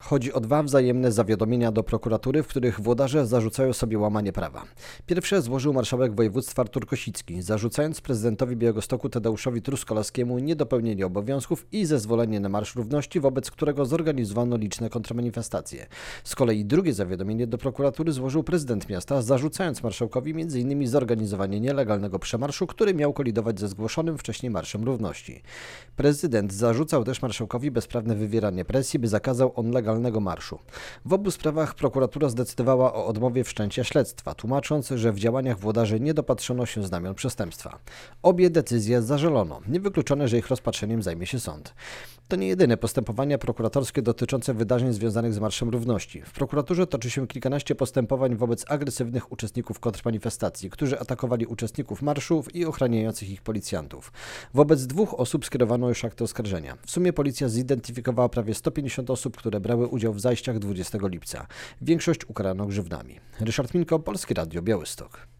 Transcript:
Chodzi o dwa wzajemne zawiadomienia do prokuratury, w których włodarze zarzucają sobie łamanie prawa. Pierwsze złożył marszałek województwa Artur Kosicki, zarzucając prezydentowi Białegostoku Tadeuszowi Truskolaskiemu niedopełnienie obowiązków i zezwolenie na Marsz Równości, wobec którego zorganizowano liczne kontrmanifestacje. Z kolei drugie zawiadomienie do prokuratury złożył prezydent miasta, zarzucając marszałkowi m.in. zorganizowanie nielegalnego przemarszu, który miał kolidować ze zgłoszonym wcześniej Marszem Równości. Prezydent zarzucał też marszałkowi bezprawne wywieranie presji, by zakazał on legalnego marszu. W obu sprawach prokuratura zdecydowała o odmowie wszczęcia śledztwa, tłumacząc, że w działaniach włodarzy nie dopatrzono się znamion przestępstwa. Obie decyzje zażalono. Niewykluczone, że ich rozpatrzeniem zajmie się sąd. To nie jedyne postępowania prokuratorskie dotyczące wydarzeń związanych z Marszem Równości. W prokuraturze toczy się kilkanaście postępowań wobec agresywnych uczestników kontrmanifestacji, którzy atakowali uczestników marszów i ochraniających ich policjantów. Wobec dwóch osób skierowano już akty oskarżenia. W sumie policja zidentyfikowała prawie 150 osób, które brały udział w zajściach 20 lipca. Większość ukarano grzywnami. Ryszard Minko, Polskie Radio, Białystok.